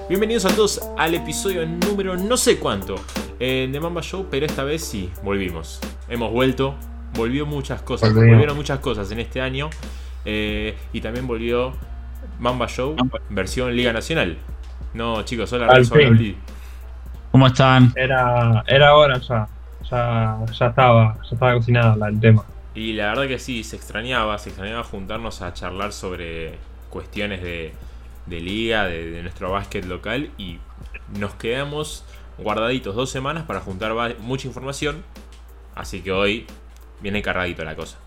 Bienvenidos a todos al episodio número no sé cuánto de Mamba Show, pero esta vez sí, volvimos. Hemos vuelto, volvieron muchas cosas en este año y también volvió Mamba Show versión Liga Nacional. No, chicos, hola Renzo, hola Oli. ¿Cómo están? Era hora ya estaba cocinado el tema. Y la verdad que sí, se extrañaba juntarnos a charlar sobre cuestiones de liga, de nuestro básquet local, y nos quedamos guardaditos 2 semanas para juntar mucha información, así que hoy viene cargadito la cosa.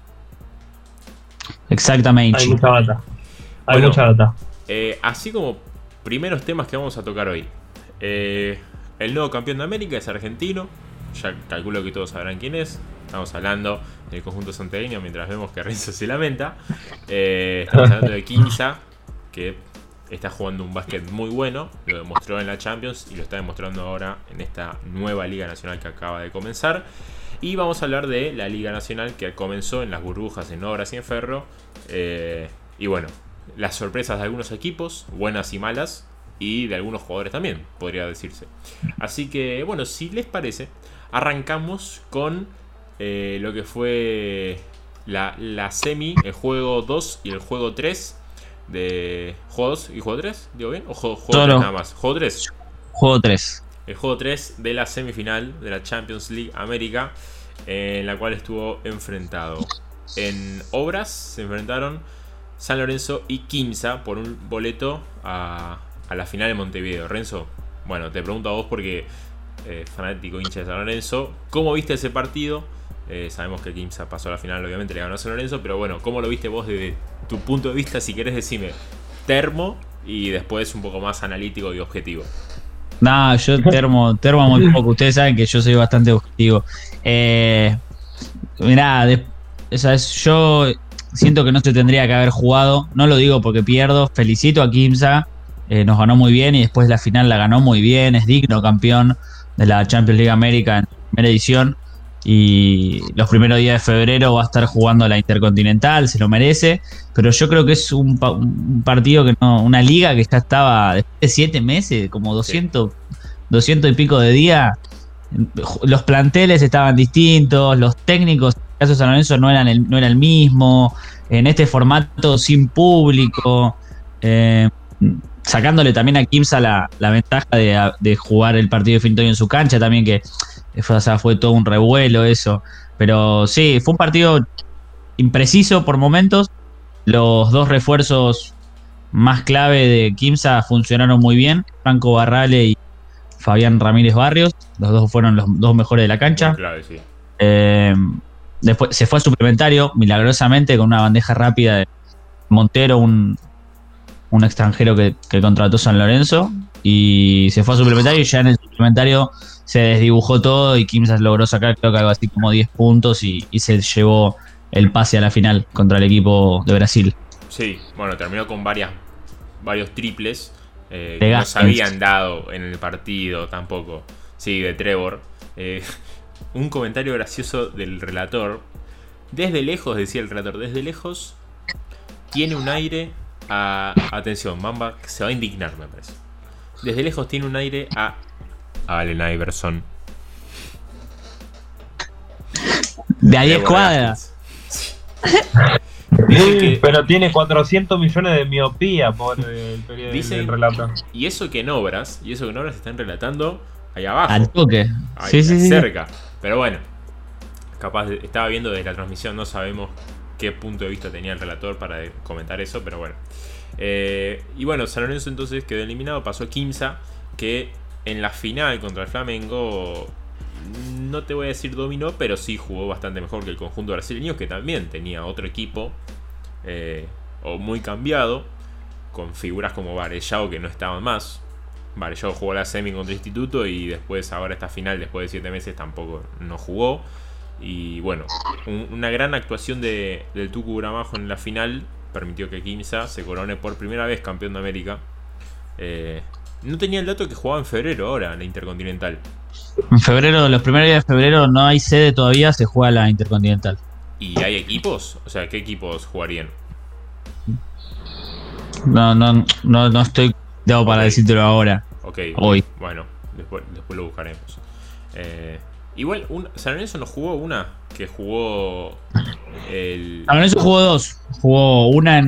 Exactamente. Hay mucha data. Así como primeros temas que vamos a tocar hoy. El nuevo campeón de América es argentino, ya calculo que todos sabrán quién es. Estamos hablando del conjunto santiagueño mientras vemos que Renzo se lamenta. Estamos hablando de Quimsa, que está jugando un básquet muy bueno, lo demostró en la Champions y lo está demostrando ahora en esta nueva Liga Nacional que acaba de comenzar. Y vamos a hablar de la Liga Nacional que comenzó en las burbujas, en Obras y en Ferro. Y bueno, las sorpresas de algunos equipos, buenas y malas, y de algunos jugadores también, podría decirse. Así que bueno, si les parece, arrancamos con lo que fue la semi, el juego 2 y el juego 3. De juego 2 y juego 3, ¿digo bien? ¿O juego 3 nada más? ¿Juego 3? Juego 3. El juego 3 de la semifinal de la Champions League América, en la cual estuvo enfrentado. En Obras se enfrentaron San Lorenzo y Quimsa por un boleto a la final de Montevideo. Renzo, bueno, te pregunto a vos porque fanático hincha de San Lorenzo, ¿cómo viste ese partido? Sabemos que Quimsa pasó a la final, obviamente le ganó a San Lorenzo, pero bueno, ¿cómo lo viste vos desde tu punto de vista? Si querés decime termo y después un poco más analítico y objetivo. No, yo termo muy poco. Ustedes saben que yo soy bastante objetivo. Mirá, yo siento que no se tendría que haber jugado. No lo digo porque pierdo. Felicito a Quimsa. Nos ganó muy bien y después la final la ganó muy bien. Es digno campeón de la Champions League América en primera edición. Y los primeros días de febrero va a estar jugando la Intercontinental, se lo merece, pero yo creo que es un partido que no, una liga que ya estaba después de 7 meses, como 200 y pico de días. Los planteles estaban distintos, los técnicos, en el caso de San Lorenzo no era el mismo, en este formato sin público, sacándole también a Quimsa la ventaja de jugar el partido definitorio en su cancha también, que fue todo un revuelo eso. Pero sí, fue un partido impreciso por momentos. Los 2 refuerzos más clave de Quimsa funcionaron muy bien. Franco Barrale y Fabián Ramírez Barrios. Los 2 fueron los 2 mejores de la cancha. Clave, sí. Después se fue a suplementario, milagrosamente, con una bandeja rápida de Montero, un extranjero que contrató San Lorenzo. Y se fue a suplementario y ya en el suplementario se desdibujó todo y Quimsa logró sacar creo que algo así como 10 puntos y se llevó el pase a la final contra el equipo de Brasil. Sí, bueno, terminó con varios triples que no se habían dado en el partido tampoco. Sí, de Trevor. Un comentario gracioso del relator. Desde lejos, decía el relator, desde lejos tiene un aire a... Atención, Mamba se va a indignar, me parece. Desde lejos tiene un aire a Allen Iverson. De a 10 cuadras. Pero tiene 400 millones de miopía por el periodo del relato. Y eso que en Obras están relatando ahí abajo. Al toque. Ahí cerca. Pero bueno, capaz estaba viendo desde la transmisión, no sabemos qué punto de vista tenía el relator para comentar eso, pero bueno. Y bueno, San Lorenzo entonces quedó eliminado, pasó a Quimsa, que en la final contra el Flamengo, no te voy a decir dominó, pero sí jugó bastante mejor que el conjunto brasileño, que también tenía otro equipo o muy cambiado, con figuras como Varellao que no estaban más. Varellao jugó la semi contra Instituto y después ahora esta final, después de 7 meses, tampoco no jugó. Y bueno, una gran actuación del Tucu Gramajo en la final permitió que Quimsa se corone por primera vez campeón de América. No tenía el dato que jugaba en febrero ahora la Intercontinental. En febrero, los primeros días de febrero no hay sede todavía, se juega la Intercontinental. ¿Y hay equipos? O sea, ¿qué equipos jugarían? No estoy dado para decírtelo ahora. Ok. Hoy. Bueno, después lo buscaremos. Igual, San Lorenzo nos jugó una que jugó el... San Lorenzo jugó dos. Jugó una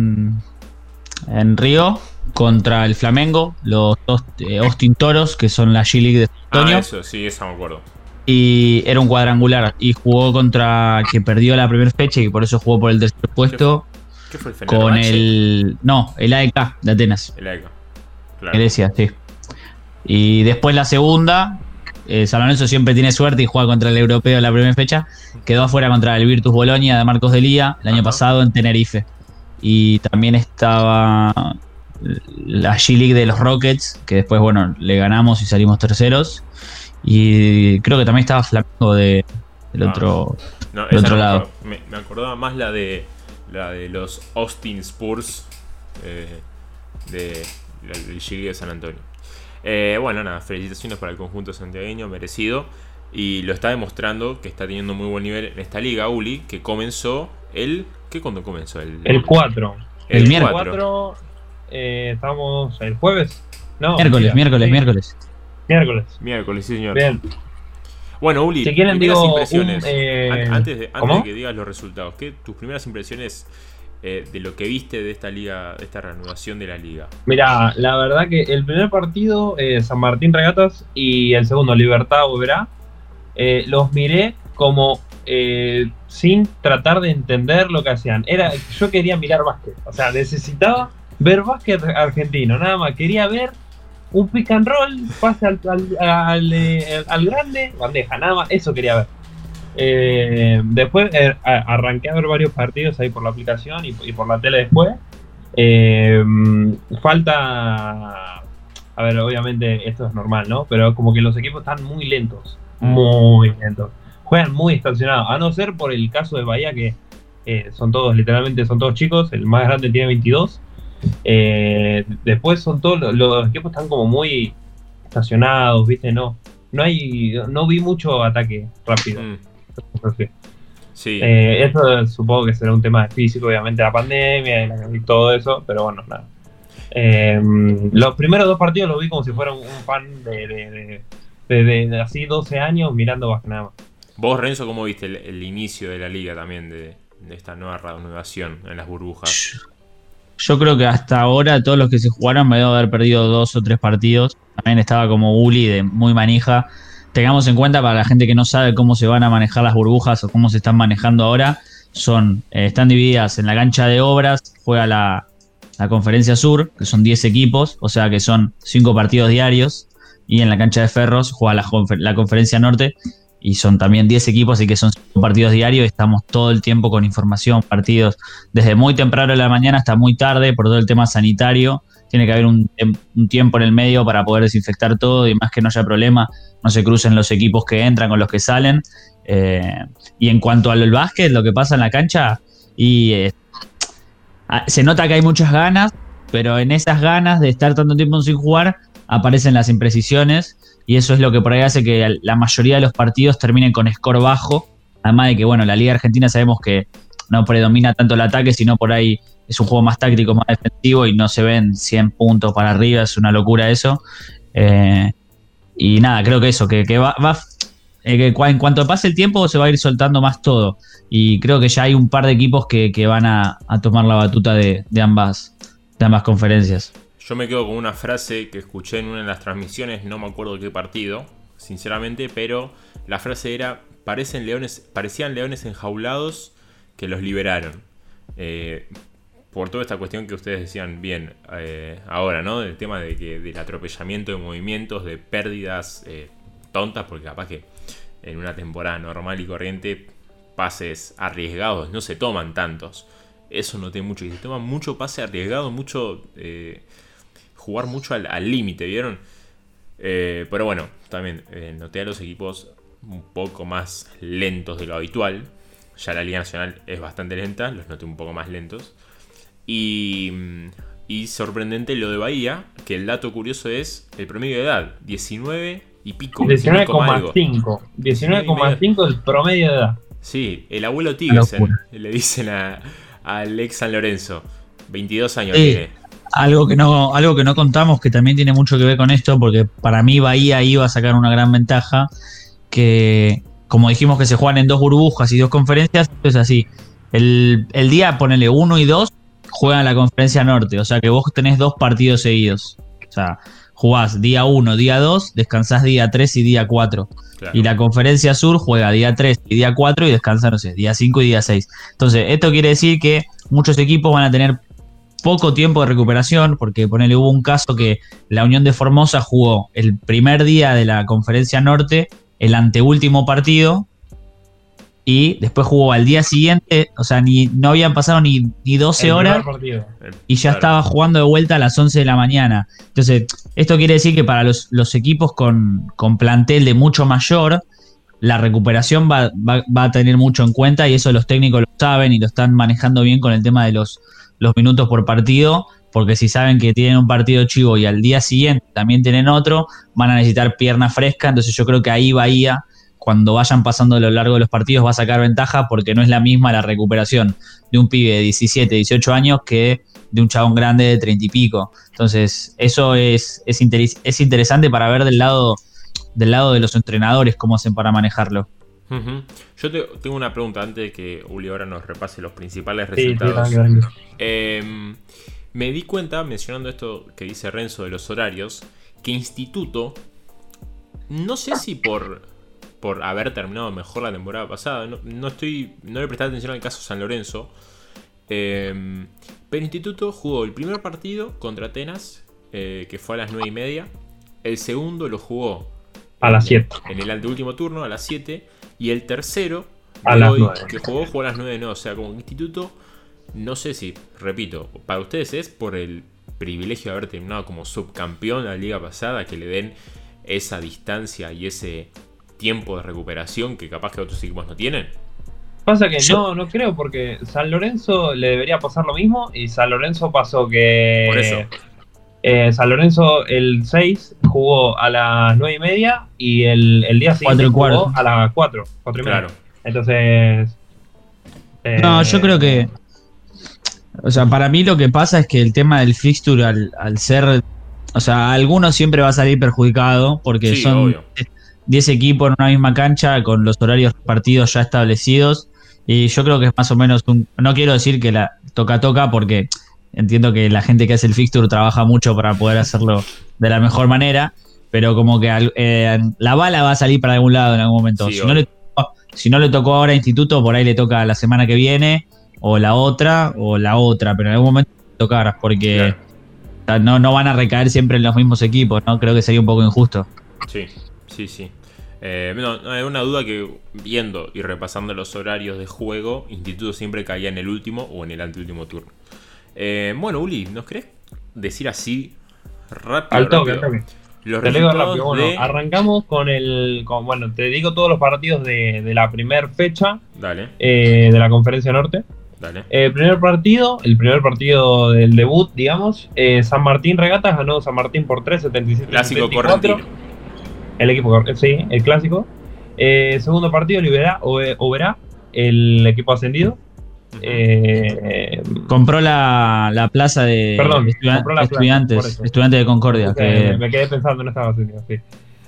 en Río contra el Flamengo, los dos Austin Toros, que son la G-League de San Antonio. eso, sí, esa me acuerdo. Y era un cuadrangular. Y jugó contra que perdió la primera fecha y por eso jugó por el tercer puesto. ¿Qué fue el Con Fenerbahce? el AEK de Atenas. El AEK. Claro. Grecia, sí. Y después la segunda, San Lorenzo siempre tiene suerte y juega contra el europeo en la primera fecha. Quedó afuera contra el Virtus Bolonia de Marcos de Lía el año pasado en Tenerife. Y también estaba la G-League de los Rockets, que después, bueno, le ganamos y salimos terceros. Y creo que también estaba Flamengo del otro, No, del esa otro no lado. me acordaba más la de los Austin Spurs del Gigli de San Antonio. Bueno, nada, felicitaciones para el conjunto santiagueño, merecido. Y lo está demostrando que está teniendo muy buen nivel en esta liga, Uli, que comenzó ¿Qué cuándo comenzó? El 4. El miércoles. 4. Estamos el jueves. No, Miércoles, mentira. miércoles. Miércoles, sí señor. bien. Bueno, Uli, Si quieren, primeras digo, impresiones. Antes de ¿cómo? que digas los resultados, tus primeras impresiones de lo que viste de esta liga, de esta reanudación de la liga? Mirá, la verdad que el primer partido, San Martín Regatas, y el segundo, Libertad Oberá, los miré como sin tratar de entender lo que hacían. Yo quería mirar básquet, o sea, necesitaba ver básquet argentino, nada más. Quería ver un pick and roll, pase al grande, bandeja, nada más, eso quería ver. Después arranqué a ver varios partidos ahí por la aplicación y por la tele después. Falta, a ver, obviamente esto es normal, ¿no? Pero como que los equipos están muy lentos, juegan muy estacionados, a no ser por el caso de Bahía, que literalmente son todos chicos. El más grande tiene 22. Después son todos los equipos están como muy estacionados, ¿viste? No vi mucho ataque rápido. Sí. Eso supongo que será un tema de físico, obviamente la pandemia y todo eso, pero bueno, nada. Los primeros dos partidos los vi como si fuera un fan de así 12 años mirando básquet nada más. Vos, Renzo, ¿cómo viste el inicio de la liga también, de esta nueva reanudación en las burbujas? Yo creo que hasta ahora todos los que se jugaron me debo haber perdido 2 o 3 partidos. También estaba como Uli de muy manija. Tengamos en cuenta, para la gente que no sabe cómo se van a manejar las burbujas o cómo se están manejando ahora, están divididas en la cancha de Obras, juega la Conferencia Sur, que son 10 equipos, o sea que son 5 partidos diarios, y en la cancha de Ferros juega la Conferencia Norte, y son también 10 equipos, así que son 5 partidos diarios. Estamos todo el tiempo con información, partidos desde muy temprano de la mañana hasta muy tarde por todo el tema sanitario. Tiene que haber un tiempo en el medio para poder desinfectar todo y más que no haya problema, no se crucen los equipos que entran con los que salen. Y en cuanto al básquet, lo que pasa en la cancha, se nota que hay muchas ganas, pero en esas ganas de estar tanto tiempo sin jugar aparecen las imprecisiones. Y eso es lo que por ahí hace que la mayoría de los partidos terminen con score bajo. Además de que, bueno, la Liga Argentina sabemos que no predomina tanto el ataque, sino por ahí es un juego más táctico, más defensivo y no se ven 100 puntos para arriba. Es una locura eso. Y nada, creo que eso, que en cuanto pase el tiempo se va a ir soltando más todo. Y creo que ya hay un par de equipos que van a tomar la batuta de ambas conferencias. Yo me quedo con una frase que escuché en una de las transmisiones, no me acuerdo de qué partido, sinceramente, pero la frase era: parecían leones enjaulados que los liberaron. Por toda esta cuestión que ustedes decían bien ahora, ¿no? Del tema del atropellamiento de movimientos, de pérdidas tontas, porque capaz que en una temporada normal y corriente pases arriesgados no se toman tantos. Eso noté mucho, y se toma mucho pase arriesgado, mucho... jugar mucho al límite, ¿vieron? Pero bueno, también noté a los equipos un poco más lentos de lo habitual. Ya la Liga Nacional es bastante lenta, los noté un poco más lentos. Y sorprendente lo de Bahía, que el dato curioso es el promedio de edad, 19 y pico. 19,5. 19,5 el promedio de edad. Sí, el abuelo Tigre le dicen al ex San Lorenzo. 22 años tiene. algo que no contamos, que también tiene mucho que ver con esto, porque para mí Bahía iba a sacar una gran ventaja, que como dijimos que se juegan en 2 burbujas y 2 conferencias, es así. El día, ponele 1 y 2, juegan la conferencia norte, o sea que vos tenés 2 partidos seguidos. O sea, jugás día 1, día 2, descansás día 3 y día 4. Claro. Y la conferencia sur juega día 3 y día 4 y descansa, no sé, día 5 y día 6. Entonces, esto quiere decir que muchos equipos van a tener poco tiempo de recuperación, porque ponele, hubo un caso que la Unión de Formosa jugó el primer día de la conferencia norte, el anteúltimo partido, y después jugó al día siguiente, o sea, no habían pasado ni 12 horas y ya estaba jugando de vuelta a las 11 de la mañana. Entonces, esto quiere decir que para los equipos con plantel de mucho mayor, la recuperación va a tener mucho en cuenta, y eso los técnicos lo saben y lo están manejando bien con el tema de los minutos por partido, porque si saben que tienen un partido chivo y al día siguiente también tienen otro, van a necesitar pierna fresca. Entonces yo creo que ahí Bahía, cuando vayan pasando a lo largo de los partidos, va a sacar ventaja, porque no es la misma la recuperación de un pibe de 17, 18 años que de un chabón grande de 30 y pico. Entonces eso es interesante para ver del lado de los entrenadores cómo hacen para manejarlo. Uh-huh. Yo tengo una pregunta antes de que Uli ahora nos repase los principales resultados. Me di cuenta, mencionando esto que dice Renzo de los horarios, que Instituto, no sé si por haber terminado mejor la temporada pasada, no le presté atención al caso San Lorenzo, pero Instituto jugó el primer partido contra Atenas, que fue a las 9:30. El segundo lo jugó a las 7. En el anteúltimo turno, a las 7. Y el tercero, a las 9. Que jugó a las 9, no. O sea, como Instituto, no sé si, repito, para ustedes es por el privilegio de haber terminado como subcampeón la liga pasada, que le den esa distancia y ese tiempo de recuperación que capaz que otros equipos no tienen. Pasa que no creo, porque San Lorenzo le debería pasar lo mismo, y San Lorenzo pasó que... Por eso. San Lorenzo el 6 jugó a las 9:30 y el día siguiente jugó a las 4:30. Claro. Entonces... No, yo creo que... O sea, para mí lo que pasa es que el tema del fixture al ser... O sea, alguno siempre va a salir perjudicado, porque sí, son obvio. 10 equipos en una misma cancha con los horarios repartidos ya establecidos. Y yo creo que es más o menos no quiero decir que la toca, porque entiendo que la gente que hace el fixture trabaja mucho para poder hacerlo de la mejor manera, pero como que la bala va a salir para algún lado en algún momento. Sí, si no le tocó ahora a Instituto, por ahí le toca la semana que viene, o la otra, pero en algún momento tocar, porque no van a recaer siempre en los mismos equipos, ¿no? Creo que sería un poco injusto. Sí. No hay una duda que, viendo y repasando los horarios de juego, Instituto siempre caía en el último o en el anteúltimo turno. Bueno, Uli, ¿nos querés decir así rápido? Al toque. Los te digo resultados rápido. Bueno, arrancamos bueno, te digo todos los partidos de la primera fecha. Dale. De la Conferencia Norte. Dale. El primer partido del debut, digamos, San Martín Regatas ganó San Martín por 3, 77. Clásico 74. correntino. El equipo, sí, el clásico. Segundo partido, Oberá, el equipo ascendido. Compró la plaza de estudiantes de Concordia. Me quedé pensando, no estaba ascendido, sí.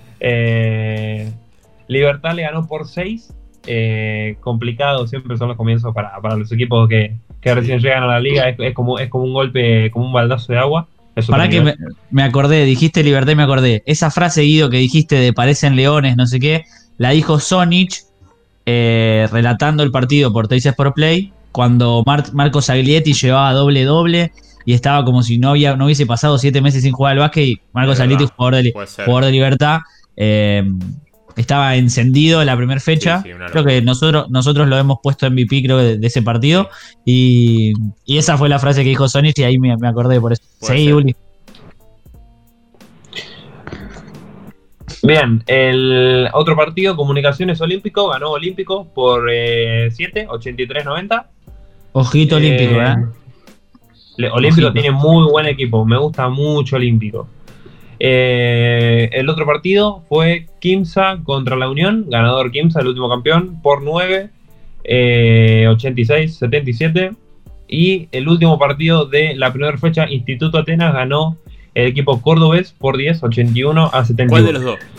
Libertad le ganó por 6. Complicado siempre son los comienzos para los equipos que recién llegan a la liga. Es como un golpe, como un baldazo de agua. Para que me acordé, dijiste Libertad y me acordé. Esa frase, Guido, que dijiste de parecen leones, no sé qué, la dijo Sonich relatando el partido por Teis Sport Play, cuando Marcos Aglietti llevaba doble y estaba como si no hubiese pasado 7 meses sin jugar al básquet, y Marcos Aglietti, jugador de Libertad, estaba encendido en la primera fecha. Sí, creo que nosotros lo hemos puesto MVP, creo, de ese partido. Y esa fue la frase que dijo Sonich, y ahí me acordé por eso. Sí, Uli. Bien, el otro partido, Comunicaciones Olímpico, ganó Olímpico por 7, 83-90. Ojito Olímpico, Olímpico Ojito. tiene muy buen equipo, me gusta mucho Olímpico. El otro partido fue Quimsa contra la Unión, ganador Quimsa, el último campeón, por 9, 86-77. Y el último partido de la primera fecha, Instituto Atenas ganó el equipo cordobés por 10, 81-71. ¿Cuál de los dos?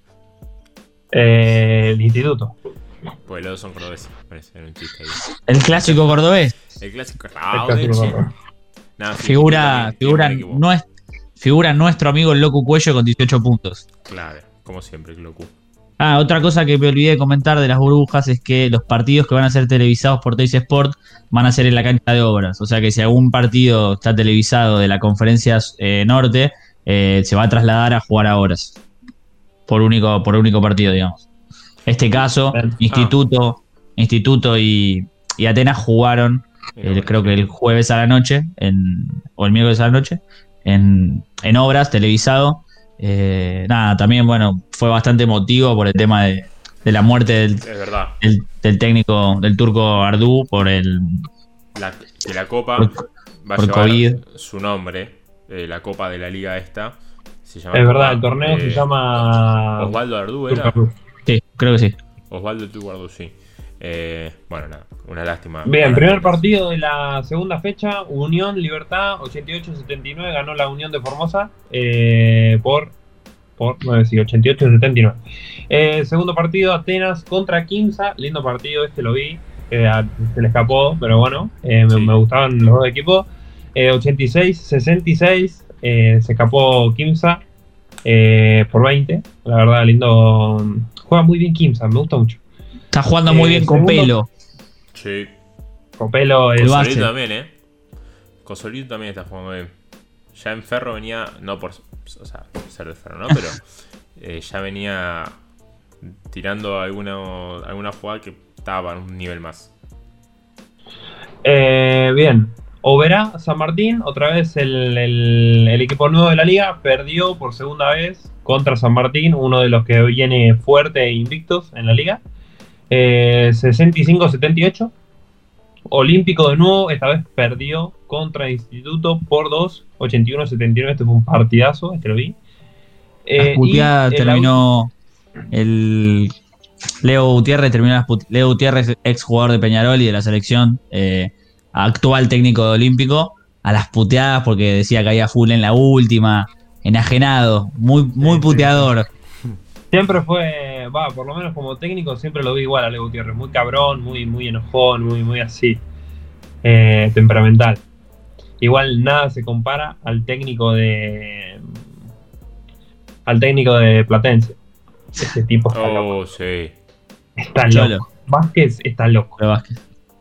El Instituto. Pues los dos son cordobeses. Parece un chiste ahí. El clásico cordobés. El clásico El clásico cordobés. Nada, sí, Figura nuestro amigo el Locu Cuello con 18 puntos. Claro, como siempre, el Locu. Otra cosa que me olvidé de comentar de las burbujas es que los partidos que van a ser televisados por Teis Sport van a ser en la cancha de Obras. O sea que si algún partido está televisado de la conferencia norte, se va a trasladar a jugar a Obras. Por único partido, digamos. Este caso, Instituto y Atenas jugaron, creo que el jueves a la noche, o el miércoles a la noche, en Obras, televisado. También, bueno, fue bastante emotivo por el tema de la muerte del técnico, del turco Ardú, por que la Copa va a por llevar COVID. su nombre, la Copa de la Liga esta. Se llama Es Copa, verdad, el torneo se llama Osvaldo Ardú, ¿era? Sí, creo que sí. Osvaldo Turco Ardú, sí. Bueno, nada, una lástima. Bien, primer partido de la segunda fecha, Unión Libertad 88-79, ganó la Unión de Formosa por 88-79. Segundo partido, Atenas contra Quimsa, lindo partido, lo vi, se le escapó, pero bueno, me gustaban los dos equipos. 86-66, se escapó Quimsa por 20, la verdad, lindo, juega muy bien Quimsa, me gusta mucho. Está jugando muy bien con pelo. Sí. Copelo El base. Cosolito también, Cosolito también está jugando bien. Ya en Ferro venía, no por ser de Ferro, ¿no? Pero ya venía tirando alguna jugada que estaba en un nivel más. Bien. Oberá, San Martín, otra vez el equipo nuevo de la liga, perdió por segunda vez contra San Martín, uno de los que viene fuerte e invictos en la liga. 65-78. Olímpico de nuevo, esta vez perdió contra Instituto por 2, 81-79. Este fue un partidazo, lo vi. Las puteadas terminó el Leo Gutiérrez, Leo Gutiérrez, ex jugador de Peñarol y de la selección, actual técnico de Olímpico, a las puteadas porque decía que había full en la última, enajenado, muy puteador. Siempre fue, por lo menos como técnico, siempre lo vi igual a Leo Gutiérrez, muy cabrón, muy enojón, muy así, temperamental. Igual nada se compara al técnico de Platense. Ese tipo está loco. Sí. Está Cholo. loco. Vázquez está loco. Pero Vázquez.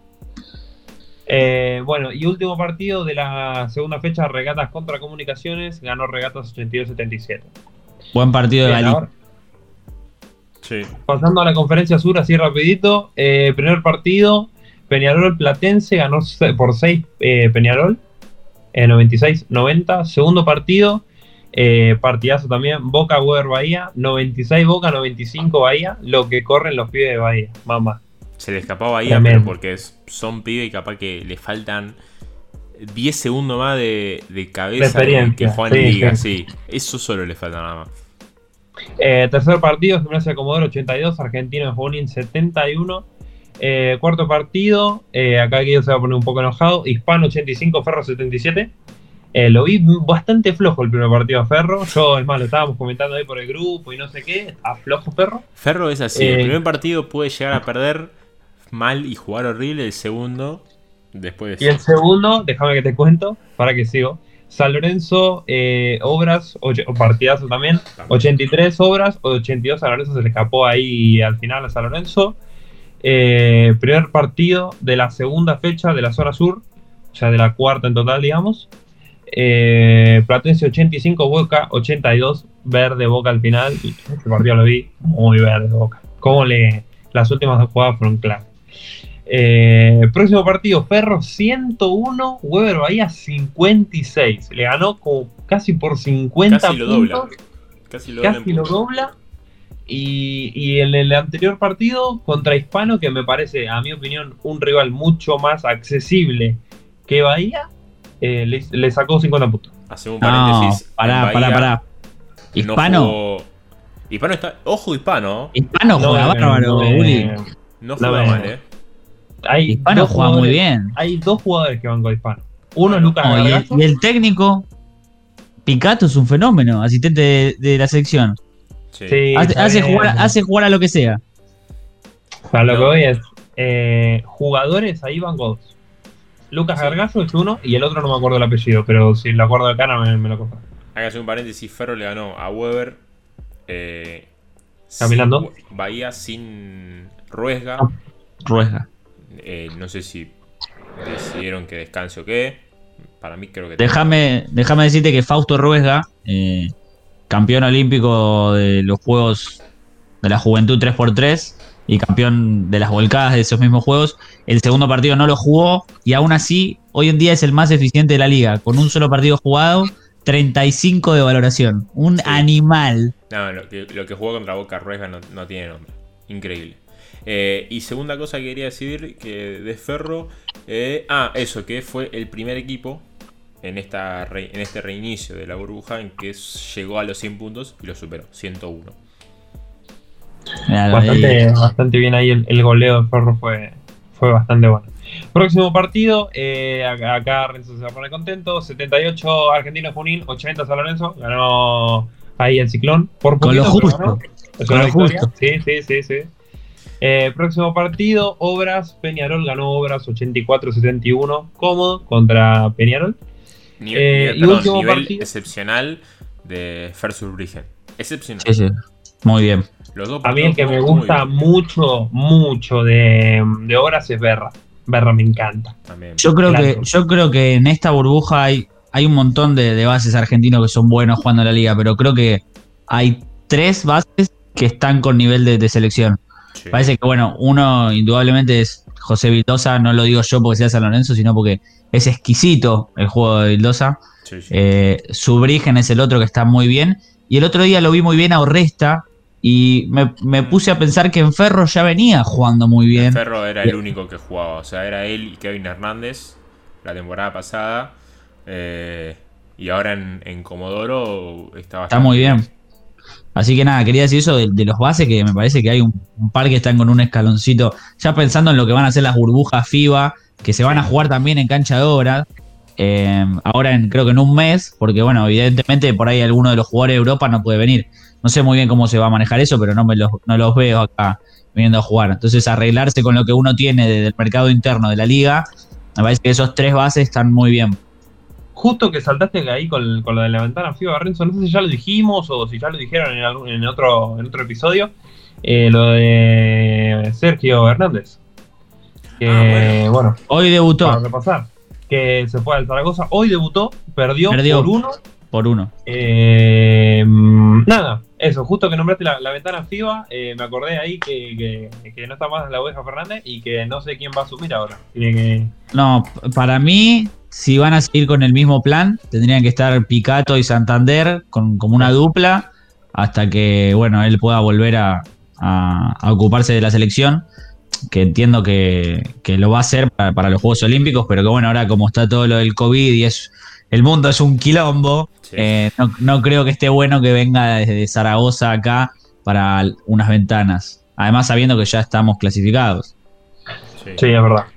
Bueno, y último partido de la segunda fecha, Regatas contra Comunicaciones, ganó Regatas 82-77. Buen partido de Bien, Galí. ahora, Sí. pasando a la conferencia sur, así rapidito. Primer partido, Peñarol Platense, ganó por 6 Peñarol, 96-90. Segundo partido, partidazo también, Boca Weber Bahía, 96 Boca, 95 Bahía, lo que corren los pibes de Bahía, mamá. Se le escapaba ahí, También. pero porque son pibes y capaz que le faltan 10 segundos más de cabeza experiencia, que juegan en sí, liga, sí. sí. Eso solo le falta nada más. Tercer partido, Gimnasia de Comodoro 82, Argentino de Junín 71. Cuarto partido, acá Guido se va a poner un poco enojado, Hispano 85, Ferro 77. Lo vi bastante flojo el primer partido a Ferro. Yo, es más, lo estábamos comentando ahí por el grupo y no sé qué. A flojo Ferro. Ferro es así, el primer partido puede llegar a perder mal y jugar horrible, el segundo después de Y el segundo, déjame que te cuento, para que sigo. San Lorenzo, Obras, partidazo también. 83 Obras, 82 San Lorenzo, se le escapó ahí al final a San Lorenzo. Primer partido de la segunda fecha de la zona sur, ya de la cuarta en total, digamos. Platense 85, Boca 82, verde Boca al final. Este partido lo vi muy verde Boca. Las últimas dos jugadas fueron claras. Próximo partido, Ferro 101, Weber Bahía 56. Le ganó como casi por 50 casi lo puntos. dobla. Casi Lo dobla. Y en el anterior partido contra Hispano, que me parece, a mi opinión, un rival mucho más accesible que Bahía, le sacó 50 puntos. Hacemos un paréntesis. Pará. Hispano. Hispano está. Ojo, Hispano. Hispano juega bárbaro, Uli. No juega mal, Hay Hispano dos juega muy jugadores- bien. Hay 2 jugadores que van con Hispano. Uno es Lucas No, Gargazo. y el técnico, Picato, es un fenómeno, asistente de la selección. Sí. Sí, está Hace bien. jugar a lo que sea. Para lo No. que voy es, jugadores ahí van con 2. Lucas Sí. Gargazo es uno y el otro no me acuerdo el apellido, pero si lo acuerdo de cara me lo cojo. Hay que hacer un paréntesis. Ferro le ganó a Weber. Caminando. sin Bahía sin Ruesga. Ruesga. No sé si decidieron que descanse o qué. Para mí creo que... Déjame decirte que Fausto Ruesga, campeón olímpico de los Juegos de la Juventud 3x3 y campeón de las volcadas de esos mismos Juegos, el segundo partido no lo jugó y aún así hoy en día es el más eficiente de la liga. Con un solo partido jugado, 35 de valoración. Un Sí. animal. No, lo que jugó contra Boca Ruesga no tiene nombre. Increíble. Y segunda cosa que quería decir que de Ferro. Eso, que fue el primer equipo en este reinicio de la burbuja en que llegó a los 100 puntos y lo superó, 101. Mirá, Bastante bien ahí el goleo de Ferro fue bastante bueno. Próximo partido, acá Renzo se va a poner contento. 78 Argentino Junín, 80 San Lorenzo. Ganó ahí el Ciclón. Por Con lo poquito, pero justo. ganó. Es Con una lo victoria. justo. Sí. Próximo partido, Obras, Peñarol ganó Obras 84-71, cómodo contra Peñarol. Y último Nivel partido. excepcional de Versus Brigen. Excepcional. Sí. Muy bien. Los dos A mí el que me partidos muy gusta bien. mucho de Obras es Berra. Berra me encanta. También. Yo creo que en esta burbuja hay un montón de bases argentinos que son buenos jugando en la liga, pero creo que hay 3 bases que están con nivel de selección. Sí. Parece que, bueno, uno indudablemente es José Vildosa, no lo digo yo porque sea San Lorenzo, sino porque es exquisito el juego de Vildosa. Sí. Subrigen es el otro que está muy bien. Y el otro día lo vi muy bien a Orresta y me puse a pensar que en Ferro ya venía jugando muy bien. Ferro era el único que jugaba. O sea, era él y Kevin Hernández la temporada pasada. Y ahora en Comodoro está muy bien. Así que nada, quería decir eso de los bases, que me parece que hay un par que están con un escaloncito, ya pensando en lo que van a hacer las burbujas FIBA, que se van a jugar también en cancha de obras, ahora creo que en un mes, porque bueno, evidentemente por ahí alguno de los jugadores de Europa no puede venir. No sé muy bien cómo se va a manejar eso, pero no los veo acá viniendo a jugar. Entonces arreglarse con lo que uno tiene del mercado interno de la liga, me parece que esos 3 bases están muy bien. Justo que saltaste ahí con lo de la ventana FIBA, Renzo, no sé si ya lo dijimos o si ya lo dijeron en otro episodio, lo de Sergio Hernández. Que, bueno, Hoy debutó para repasar, que se fue al Zaragoza, hoy debutó, perdió por 1. Nada, eso, justo que nombraste la ventana FIBA, me acordé ahí que no está más la Oveja Fernández y que no sé quién va a asumir ahora. No, para mí, si van a seguir con el mismo plan, tendrían que estar Picato y Santander como una dupla hasta que, bueno, él pueda volver a ocuparse de la selección, que entiendo que lo va a hacer para los Juegos Olímpicos, pero que bueno, ahora como está todo lo del COVID y el mundo es un quilombo, Sí. no creo que esté bueno que venga desde Zaragoza acá para unas ventanas. Además sabiendo que ya estamos clasificados. Sí. Sí, es verdad.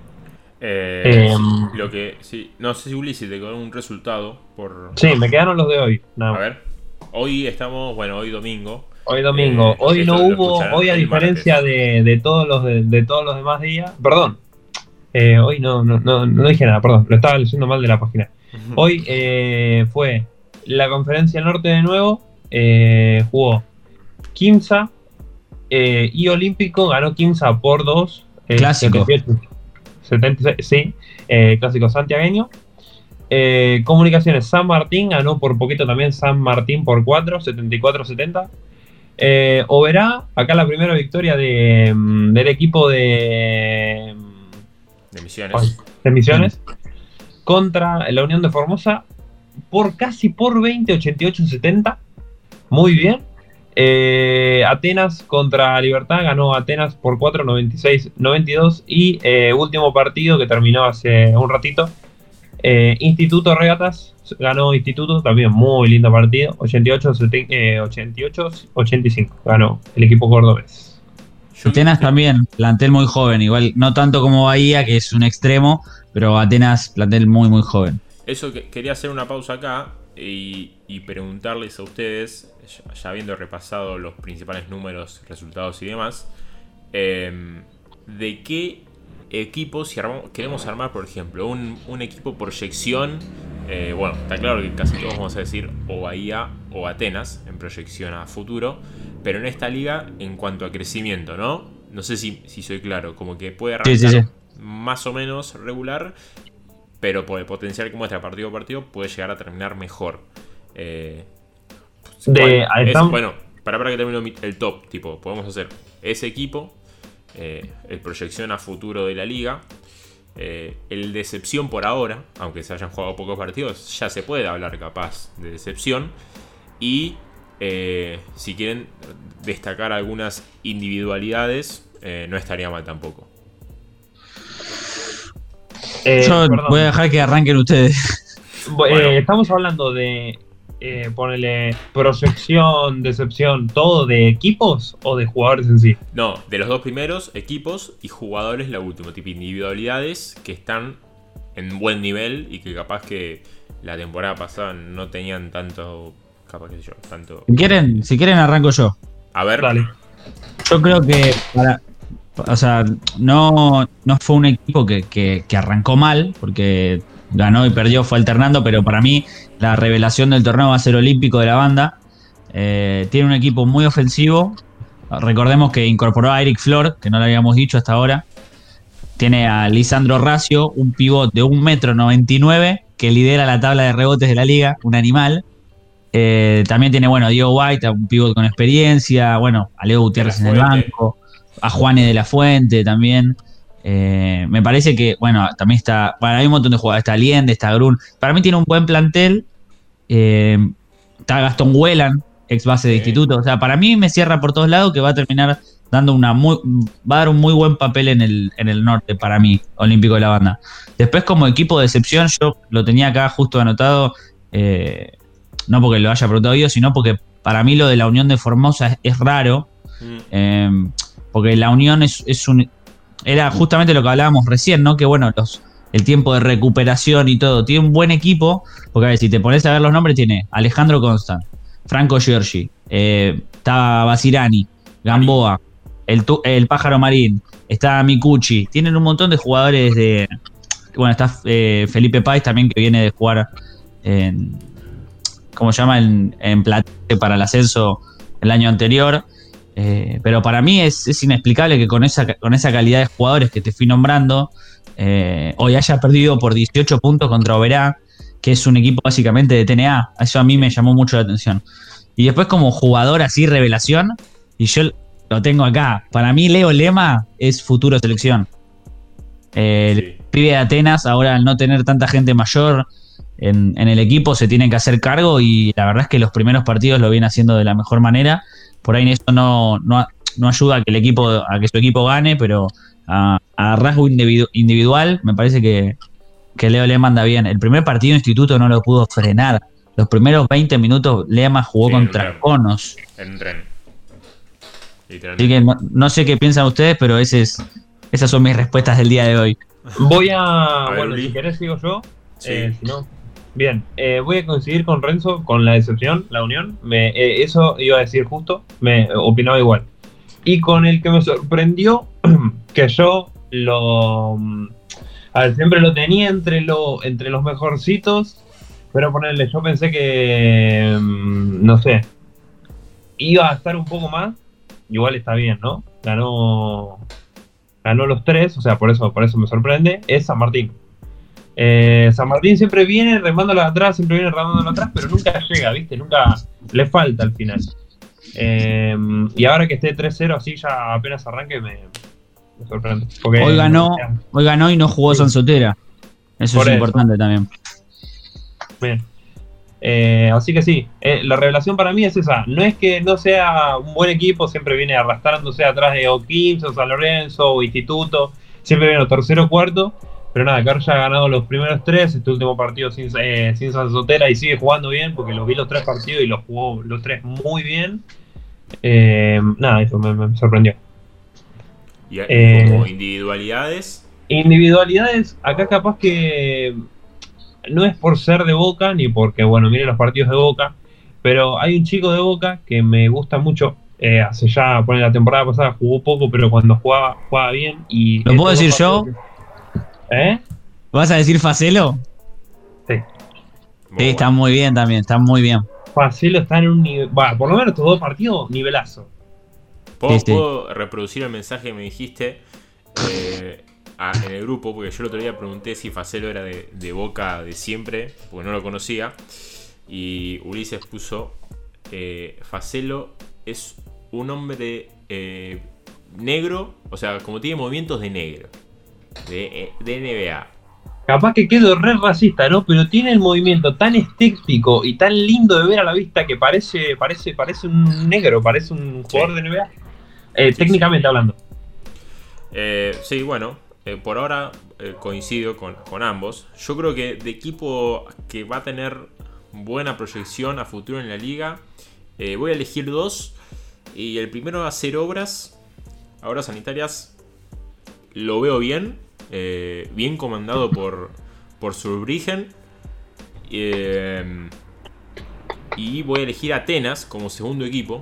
Lo que sí, no sé si Ulises te quedó un resultado por. Sí, me quedaron los de hoy. A ver, hoy estamos, bueno, hoy domingo. Hoy domingo. Hoy esto no lo hubo, escucharán hoy a el diferencia martes. de todos los de todos los demás días. Perdón. Hoy no dije nada, perdón, lo estaba leyendo mal de la página. Hoy fue la Conferencia Norte de nuevo. Jugó Quimsa y Olímpico, ganó Quimsa por 2. Clásico. 76, sí, clásico santiagueño. Comunicaciones San Martín ganó por poquito también San Martín por 4, 74-70. Oberá, acá la primera victoria del equipo De Misiones. Misiones contra la Unión de Formosa casi por 20, 88-70. Muy bien. Atenas contra Libertad, ganó Atenas por 4, 96-92. Y último partido que terminó hace un ratito, Instituto Regatas ganó Instituto, también muy lindo partido, 88-85 ganó el equipo cordobés. Atenas también, plantel muy joven, igual no tanto como Bahía, que es un extremo, pero Atenas, plantel muy muy joven. Eso quería hacer una pausa acá y preguntarles a ustedes, ya habiendo repasado los principales números, resultados y demás, de qué equipos queremos armar, por ejemplo, un equipo proyección. Bueno, está claro que casi todos vamos a decir o Bahía o Atenas en proyección a futuro, pero en esta liga en cuanto a crecimiento, ¿no? No sé si soy claro, como que puede arrancar más o menos regular, pero por el potencial que muestra partido a partido puede llegar a terminar mejor. Bueno, para que termine el top, tipo, podemos hacer ese equipo, el proyección a futuro de la liga, el decepción por ahora, aunque se hayan jugado pocos partidos, ya se puede hablar capaz de decepción. Y si quieren destacar algunas individualidades, no estaría mal tampoco. Yo voy a dejar que arranquen ustedes. Bueno. Estamos hablando de ponerle proyección, decepción, ¿todo de equipos o de jugadores en sí? No, de los dos primeros, equipos, y jugadores la última, tipo individualidades que están en buen nivel y que capaz que la temporada pasada no tenían tanto, capaz que tanto. Si quieren arranco yo. A ver. Dale. Yo creo que no fue un equipo que arrancó mal, porque ganó y perdió, fue alternando, pero para mí la revelación del torneo va a ser Olímpico de la Banda. Tiene un equipo muy ofensivo. Recordemos que incorporó a Eric Flor, que no lo habíamos dicho hasta ahora. Tiene a Lisandro Racio, un pivot de 1,99 m, que lidera la tabla de rebotes de la liga, un animal. También tiene, a Diego White, un pivot con experiencia, a Leo Gutiérrez en el banco, a Juane de la Fuente también. Me parece que, también está, hay un montón de jugadores, está Liende, está Grun. Para mí tiene un buen plantel. Está Gastón Whelan, ex base de instituto. O sea, para mí me cierra por todos lados, que va a terminar dando va a dar un muy buen papel en el norte, para mí, Olímpico de la Banda. Después, como equipo de excepción, yo lo tenía acá justo anotado, no porque lo haya preguntado yo, sino porque para mí lo de la Unión de Formosa es raro. Porque la Unión era justamente lo que hablábamos recién, ¿no? Que el tiempo de recuperación y todo. Tiene un buen equipo, porque a ver, si te pones a ver los nombres, tiene Alejandro Constant, Franco Giorgi, está Basirani, Gamboa, el Pájaro Marín, está Mikuchi. Tienen un montón de jugadores está Felipe Páez también, que viene de jugar en Platense para el ascenso el año anterior. Pero para mí es inexplicable que con esa calidad de jugadores que te fui nombrando, hoy haya perdido por 18 puntos contra Oberá, que es un equipo básicamente de TNA. Eso a mí me llamó mucho la atención. Y después, como jugador así, revelación, y yo lo tengo acá, para mí Leo Lema es futuro selección. El pibe de Atenas, ahora al no tener tanta gente mayor en el equipo, se tiene que hacer cargo, y la verdad es que los primeros partidos lo viene haciendo de la mejor manera. Por ahí en eso no ayuda a que su equipo gane, pero a rasgo individual me parece que Leo Lema anda bien. El primer partido de instituto no lo pudo frenar. Los primeros 20 minutos Lema jugó contra Conos. En tren. Así que no sé qué piensan ustedes, pero esas son mis respuestas del día de hoy. Voy si querés sigo yo. Sí. Si no, bien, voy a coincidir con Renzo con la decepción, la Unión. Eso iba a decir justo, me opinaba igual. Y con el que me sorprendió, que yo siempre lo tenía entre los mejorcitos, pero yo pensé que, no sé, iba a estar un poco más. Igual está bien, ¿no? Ganó los 3, o sea, por eso me sorprende. Es San Martín. San Martín siempre viene remándola atrás, pero nunca llega, ¿viste? Nunca le falta al final. Y ahora que esté 3-0 así, ya apenas arranque, me sorprende. Porque hoy ganó y no jugó Sansotera. Eso es importante también. Bien. Así que sí, la revelación para mí es esa. No es que no sea un buen equipo, siempre viene arrastrándose atrás de O'Quimsa, o San Lorenzo o Instituto, siempre viene tercero o cuarto. Pero nada, Carlos ya ha ganado los primeros 3, este último partido sin Sansotera, y sigue jugando bien, porque los vi los 3 partidos y los jugó los 3 muy bien. Nada, eso me sorprendió. Y como individualidades. Individualidades, acá capaz que no es por ser de Boca, ni porque, bueno, miren los partidos de Boca, pero hay un chico de Boca que me gusta mucho. Hace ya, pone la temporada pasada jugó poco, pero cuando jugaba bien. Y ¿Lo puedo decir yo? ¿Eh? ¿Vas a decir Facelo? Sí. Sí, está muy bien también, está muy bien. Facelo está en un nivel, por lo menos estos 2 partidos, nivelazo. ¿Puedo reproducir el mensaje que me dijiste en el grupo? Porque yo el otro día pregunté si Facelo era de Boca de siempre, porque no lo conocía. Y Ulises puso: Facelo es un hombre negro, o sea, como tiene movimientos de negro, de NBA. Capaz que quedo re racista, ¿no? Pero tiene el movimiento tan estético y tan lindo de ver a la vista que parece un negro, parece un jugador de NBA. Técnicamente hablando. Sí, bueno, por ahora coincido con ambos. Yo creo que de equipo que va a tener buena proyección a futuro en la liga, voy a elegir 2. Y el primero va a ser Obras Sanitarias. Lo veo bien. Bien comandado por Zurbriggen. Y voy a elegir Atenas como segundo equipo.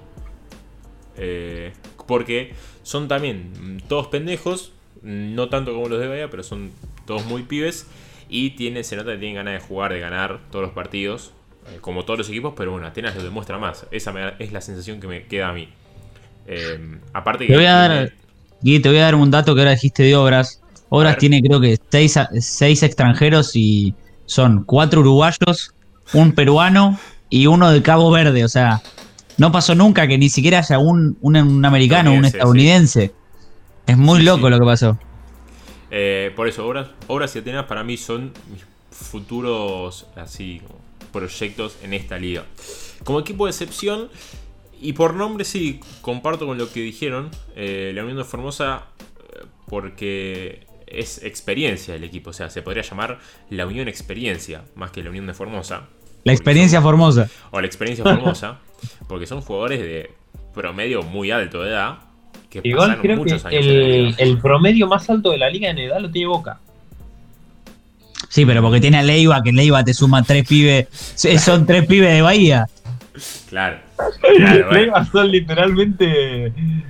Porque son también todos pendejos. No tanto como los de Bahía, pero son todos muy pibes. Y se nota que tienen ganas de jugar, de ganar todos los partidos. Como todos los equipos, pero bueno, Atenas lo demuestra más. Esa es la sensación que me queda a mí. Aparte que te voy a dar un dato que ahora dijiste de Obras. Obras tiene creo que 6 extranjeros y son 4 uruguayos, un peruano y uno de Cabo Verde. O sea, no pasó nunca que ni siquiera haya un americano, un estadounidense. Sí. Es muy loco lo que pasó. Por eso, Obras y Atenas para mí son mis futuros así proyectos en esta liga. Como equipo de excepción y por nombre sí, comparto con lo que dijeron, la Unión de Formosa, porque es experiencia el equipo, o sea, se podría llamar la Unión Experiencia más que la Unión de Formosa. La experiencia Formosa. O la experiencia Formosa, porque son jugadores de promedio muy alto de edad. Que igual creo que el promedio más alto de la liga en edad lo tiene Boca. Sí, pero porque tiene a Leiva, que Leiva te suma 3 pibes. Son 3 pibes de Bahía. Claro. Leiva son literalmente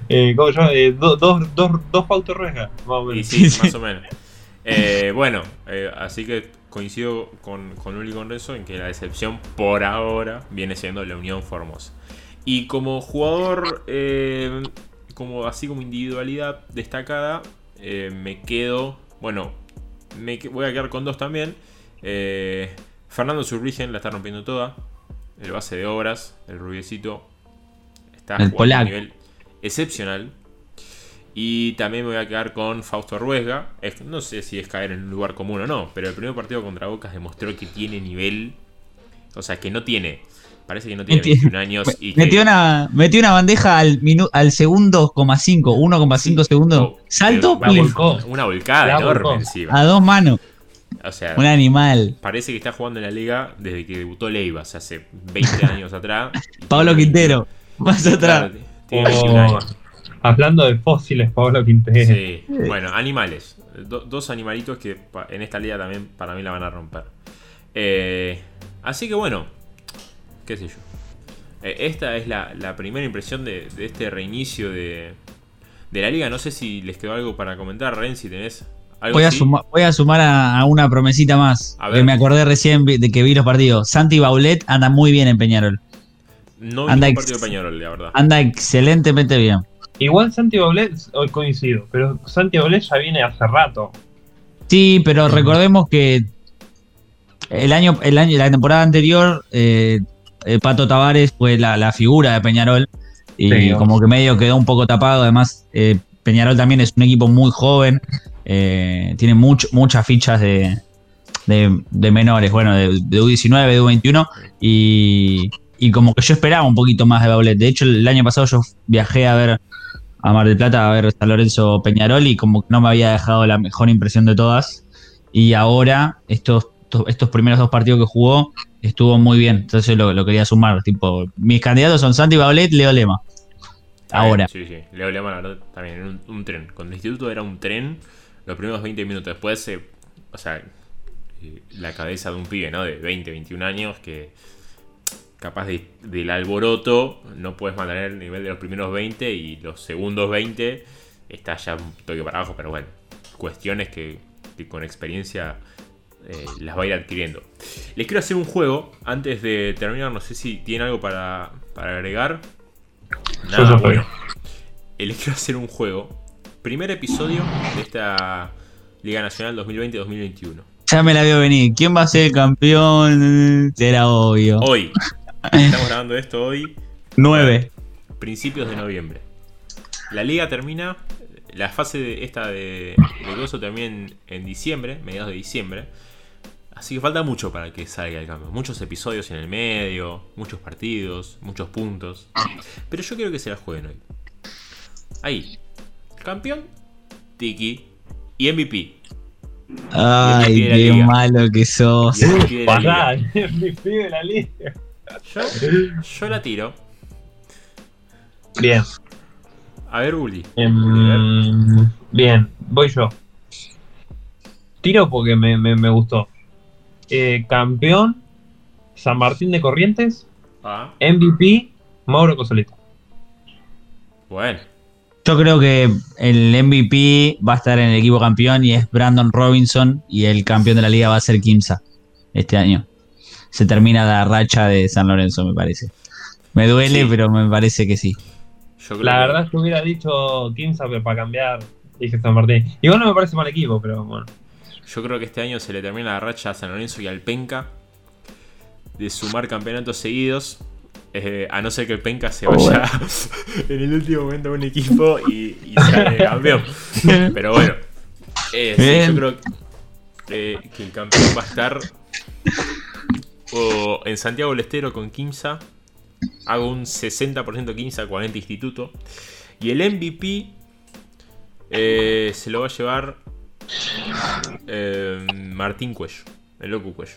dos Fausto Ruesga. Y sí, más o menos. Bueno, así que coincido con Uli y con Renzo en que la decepción por ahora viene siendo la Unión Formosa. Y como jugador, así como individualidad destacada, me quedo. Bueno, voy a quedar con 2 también. Fernando Zurbriggen la está rompiendo toda. El base de Obras, el rubiecito, está jugando a un nivel excepcional. Y también me voy a quedar con Fausto Ruesga. No sé si es caer en un lugar común o no, pero el primer partido contra Boca demostró que tiene nivel. O sea, que no tiene. Parece que no tiene 21 años. Metió una bandeja al segundo, 1,5 segundos. Salto, una volcada enorme encima. A 2 manos. O sea, un animal. Parece que está jugando en la liga desde que debutó Leiva, o sea, hace 20 años atrás. Pablo Quintero, más atrás. Tiene 21 años. Hablando de fósiles, Pablo Quintero. Sí, bueno, animales. 2 animalitos que en esta liga también para mí la van a romper. Así que bueno, qué sé yo. Esta es la primera impresión de este reinicio de la liga. No sé si les quedó algo para comentar, Ren, si tenés algo. Voy a sumar a una promesita más. Que me acordé recién de que vi los partidos. Santi Baulet anda muy bien en Peñarol. No vi un partido de Peñarol, la verdad. Anda excelentemente bien. Igual Santi Baulet, hoy coincido, pero Santi Baulet ya viene hace rato. Sí, pero recordemos que la temporada anterior, Pato Tavares fue la figura de Peñarol y sí, como que medio quedó un poco tapado. Además, Peñarol también es un equipo muy joven, tiene muchas fichas de menores, bueno, de U19, de U21 y como que yo esperaba un poquito más de Baulet. De hecho, el año pasado yo viajé a ver a Mar del Plata a ver San Lorenzo Peñarol y como que no me había dejado la mejor impresión de todas. Y ahora, estos primeros 2 partidos que jugó, estuvo muy bien. Entonces lo quería sumar. Tipo, mis candidatos son Santi Baulet, Leo Lema. ahora. Sí, Leo Lehmann, la verdad, también era un tren. Con el instituto era un tren los primeros 20 minutos. Después, o sea, la cabeza de un pibe, ¿no? De 20, 21 años que capaz del alboroto no puedes mantener el nivel de los primeros 20 y los segundos 20 está ya un toque para abajo. Pero bueno, cuestiones que con experiencia las va a ir adquiriendo. Les quiero hacer un juego antes de terminar. No sé si tienen algo para agregar. Nada, bueno. Les quiero hacer un juego. Primer episodio de esta Liga Nacional 2020-2021. Ya me la veo venir. ¿Quién va a ser el campeón? Era obvio. Hoy. Estamos grabando esto hoy. 9. Principios de noviembre. La liga termina. La fase de gozo termina en diciembre, mediados de diciembre. Así que falta mucho para que salga el cambio. Muchos episodios en el medio, muchos partidos, muchos puntos. Pero yo quiero que se la jueguen hoy. Ahí. Campeón, Tiki y MVP. Ay, qué malo que sos. Pasá, MVP de la liga. Yo la tiro. Bien. A ver, Uli. Bien, voy yo. Tiro porque me gustó. Campeón, San Martín de Corrientes. MVP, Mauro Cosoleta. Bueno. Yo creo que el MVP va a estar en el equipo campeón y es Brandon Robinson, y el campeón de la liga va a ser Quimsa este año. Se termina la racha de San Lorenzo, me parece. Me duele, sí, pero me parece que sí. La verdad es que hubiera dicho Quimsa, pero para cambiar dije San Martín. Igual no me parece mal equipo, pero bueno. Yo creo que este año se le termina la racha a San Lorenzo y al Penca de sumar campeonatos seguidos. A no ser que el Penca se vaya en el último momento a un equipo y sale campeón. Pero bueno, sí, yo creo que el campeón va a estar en Santiago del Estero con Quimsa. Hago un 60% Quimsa, 40% Instituto. Y el MVP se lo va a llevar Martín Cuello, el loco Cuello.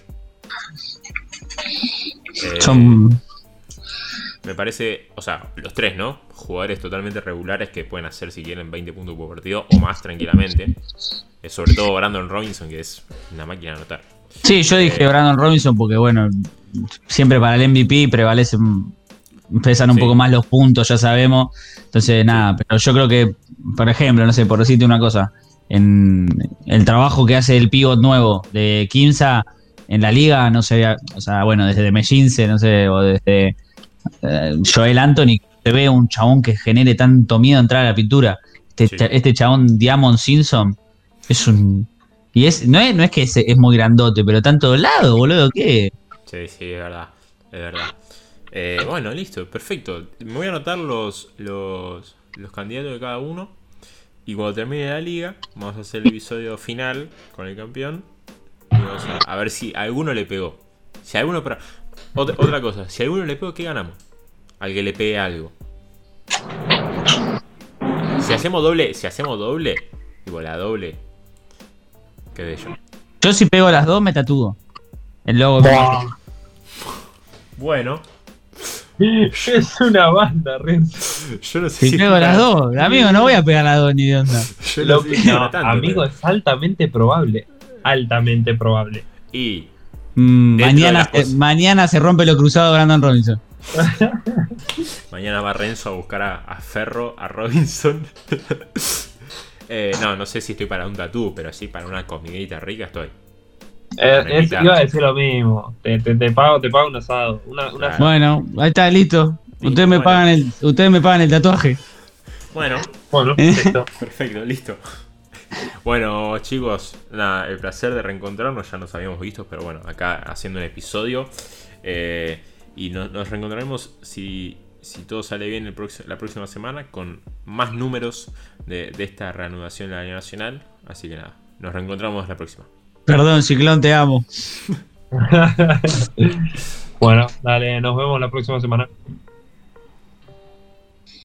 Me parece, o sea, los tres, ¿no? Jugadores totalmente regulares que pueden hacer, si quieren, 20 puntos por partido o más tranquilamente. Sobre todo Brandon Robinson, que es una máquina de anotar. Sí, yo dije Brandon Robinson porque, bueno, siempre para el MVP pesan un poco más los puntos, ya sabemos. Entonces, nada, pero yo creo que, por ejemplo, no sé, por decirte una cosa, en el trabajo que hace el pivot nuevo de Quimsa en la liga, no sé, o sea, bueno, desde Mellince, no sé, o desde Joel Anthony, se ve un chabón que genere tanto miedo a entrar a la pintura. Este chabón Diamond Simpson es un... Y no es que es muy grandote, pero está en todos lados, boludo, ¿qué? Sí, es verdad, es verdad. Bueno, listo, perfecto. Me voy a anotar los candidatos de cada uno. Y cuando termine la liga, vamos a hacer el episodio final con el campeón. Y vamos a ver si a alguno le pegó. Si a alguno... Otra cosa, si a alguno le pegó, ¿qué ganamos? Al que le pegue algo. Si hacemos doble, tipo la doble, ¿qué de yo? Yo si pego las dos me tatúo el logo. Bueno. Es una banda, Renzo. Yo no sé si pego las dos, amigo, no voy a pegar las dos ni de onda. Yo amigo, pero es altamente probable. Altamente probable. Y mañana se rompe lo cruzado Brandon Robinson. Mañana va Renzo a buscar a Ferro, a Robinson. No sé si estoy para un tatú, pero sí para una comidita rica estoy. Iba a decir lo mismo. Te pago un asado. Bueno, ahí está, listo. Ustedes me pagan el tatuaje. Bueno, listo. Perfecto, listo. Bueno, chicos, nada, el placer de reencontrarnos. Ya nos habíamos visto, pero bueno, acá haciendo un episodio. Y nos reencontraremos si todo sale bien la próxima semana con más números de esta reanudación de la Liga Nacional. Así que nada, nos reencontramos la próxima. Perdón, Ciclón, te amo. Bueno, dale, nos vemos la próxima semana.